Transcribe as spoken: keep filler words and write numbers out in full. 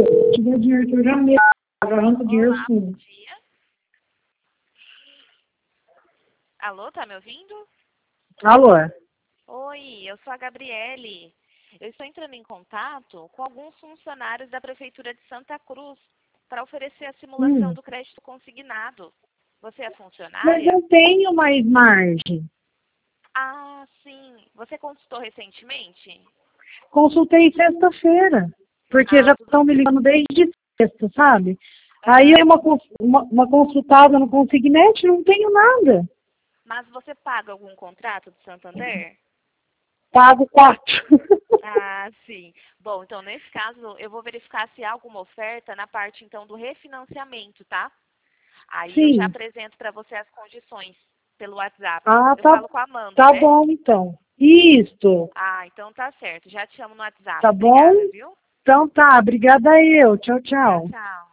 Se tiver dinheiro que eu já mesmo arranco dinheiro Olá, bom sim. dia. Alô, tá me ouvindo? Alô? Oi, eu sou a Gabriele. Eu estou entrando em contato com alguns funcionários da Prefeitura de Santa Cruz para oferecer a simulação Hum. do crédito consignado. Você é Mas funcionária? não tenho mais margem. Ah, sim. Você consultou recentemente? Consultei sexta-feira, porque Ah, já tudo estão me bem. ligando desde sexta, sabe? Aí é Aham. uma, cons- uma, uma consultada no Consignete, não tenho nada. Mas você paga algum contrato do Santander? Pago quatro. Ah, sim. Bom, então nesse caso eu vou verificar se há alguma oferta na parte então do refinanciamento, tá? Aí eu já Sim. apresento para você as condições pelo WhatsApp. Ah, Eu tá, falo com a Amanda, tá né? bom então. Isso. Ah, então tá certo. Já te chamo no Tá WhatsApp. bom? Obrigada, viu? Então tá, obrigada eu. Tchau, Tchau, tchau. tchau.